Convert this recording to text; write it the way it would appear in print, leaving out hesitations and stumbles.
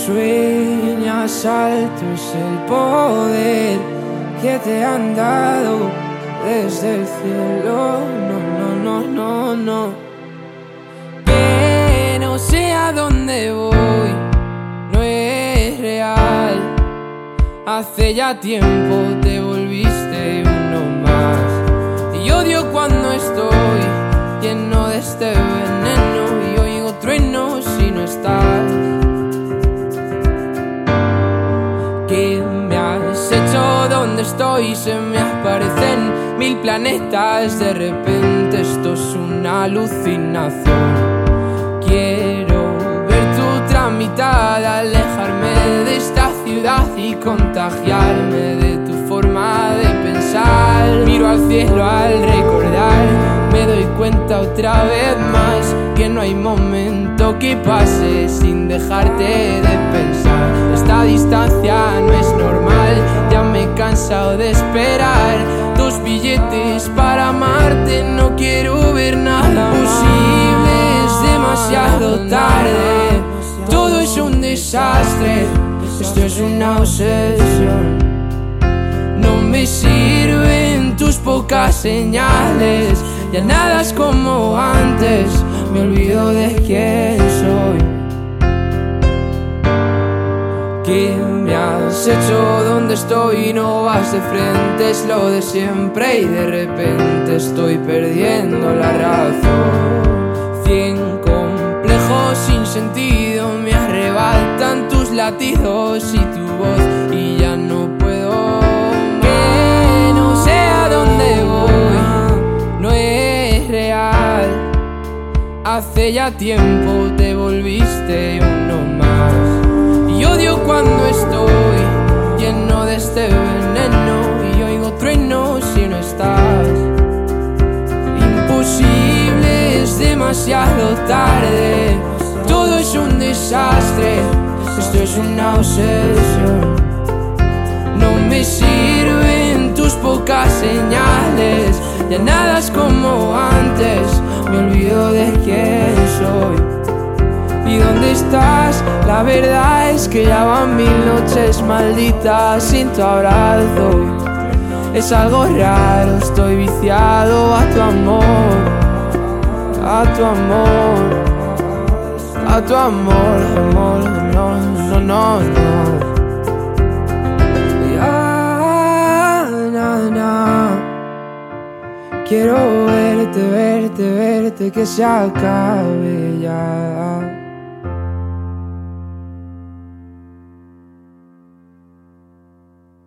sueñas alto es el poder que te han dado desde el cielo. No. Que no sé a dónde voy, no es real. Hace ya tiempo te volviste uno más. Y odio cuando estoy lleno de este veneno y oigo truenos si no estás. ¿Qué me has hecho? ¿Dónde estoy? Se me aparecen 1000 planetas. De repente esto es una alucinación. Quiero ver tu otra mitad, alejarme de esta ciudad y contagiarme de tu forma de pensar. Miro al cielo al recordar, me doy cuenta otra vez más que no hay momento que pase sin dejarte de pensar. Esta distancia no es normal, ya me he cansado de esperar 2 billetes para amarte, no quiero ver nada posible, es demasiado tarde, todo es un desastre, esto es una obsesión. No me sirven tus pocas señales, ya nada es como antes, me olvido de quién soy. ¿Qué me has hecho? ¿Dónde estoy? No vas de frente, es lo de siempre y de repente estoy perdiendo la razón. 100 complejos sin sentido me arrebatan tus latidos y tu voz y ya no puedo. Que no sé a dónde voy, no es real. Hace ya tiempo te volviste uno más. Y odio cuando estoy lleno de este veneno y oigo truenos si no estás. Imposible, es demasiado tarde, todo es un desastre, esto es una obsesión. No me sirven tus pocas señales, ya nada es como antes, me olvido de quién soy. ¿Y dónde estás? La verdad es que ya van 1000 noches malditas sin tu abrazo. Es algo raro, estoy viciado a tu amor, a tu amor, a tu amor, amor, no. Ya, quiero verte, que se acabe ya.